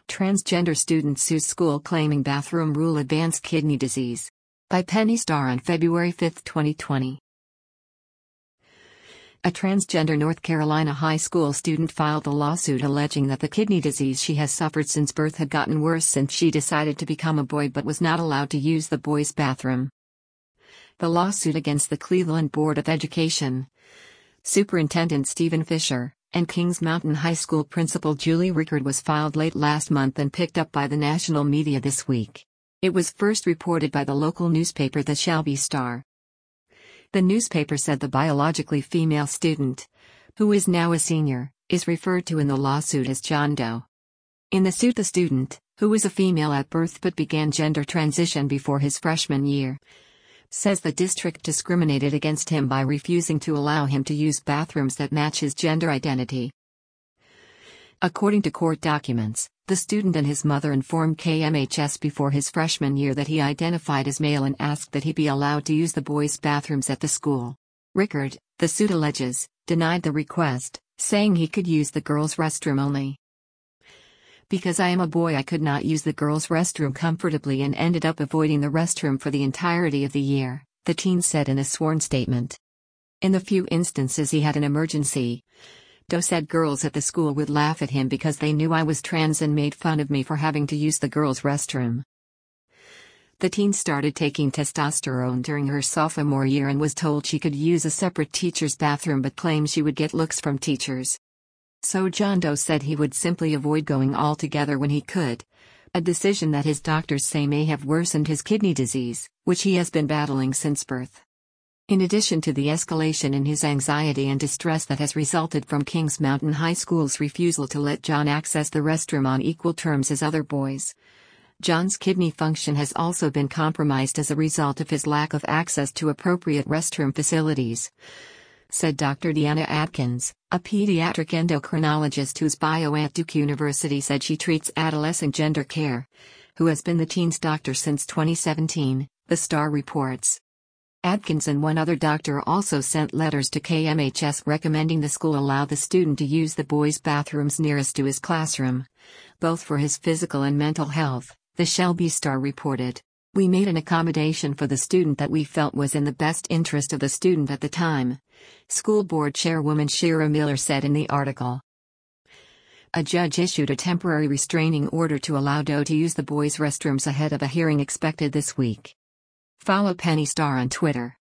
Transgender student sues school claiming bathroom rule advanced kidney disease. By Penny Starr on February 5, 2020. A transgender North Carolina high school student filed a lawsuit alleging that the kidney disease she has suffered since birth had gotten worse since she decided to become a boy but was not allowed to use the boys' bathroom. The lawsuit against the Cleveland Board of Education, Superintendent Stephen Fisher, and Kings Mountain High School Principal Julie Rickard was filed late last month and picked up by the national media this week. It was first reported by the local newspaper The Shelby Star. The newspaper said the biologically female student, who is now a senior, is referred to in the lawsuit as John Doe. In the suit, the student, who was a female at birth but began gender transition before his freshman year, says the district discriminated against him by refusing to allow him to use bathrooms that match his gender identity. According to court documents, the student and his mother informed KMHS before his freshman year that he identified as male and asked that he be allowed to use the boys' bathrooms at the school. Rickard, the suit alleges, denied the request, saying he could use the girls' restroom only. Because I am a boy, I could not use the girls' restroom comfortably and ended up avoiding the restroom for the entirety of the year, the teen said in a sworn statement. In the few instances he had an emergency, Doe said girls at the school would laugh at him because they knew I was trans and made fun of me for having to use the girls' restroom. The teen started taking testosterone during her sophomore year and was told she could use a separate teacher's bathroom but claimed she would get looks from teachers. So John Doe said he would simply avoid going altogether when he could, a decision that his doctors say may have worsened his kidney disease, which he has been battling since birth. In addition to the escalation in his anxiety and distress that has resulted from Kings Mountain High School's refusal to let John access the restroom on equal terms as other boys, John's kidney function has also been compromised as a result of his lack of access to appropriate restroom facilities, said Dr. Deanna Adkins, a pediatric endocrinologist whose bio at Duke University said she treats adolescent gender care, who has been the teen's doctor since 2017, the Star reports. Adkins and one other doctor also sent letters to KMHS recommending the school allow the student to use the boys' bathrooms nearest to his classroom, both for his physical and mental health, the Shelby Star reported. We made an accommodation for the student that we felt was in the best interest of the student at the time, School Board Chairwoman Shira Miller said in the article. A judge issued a temporary restraining order to allow Doe to use the boys' restrooms ahead of a hearing expected this week. Follow Penny Starr on Twitter.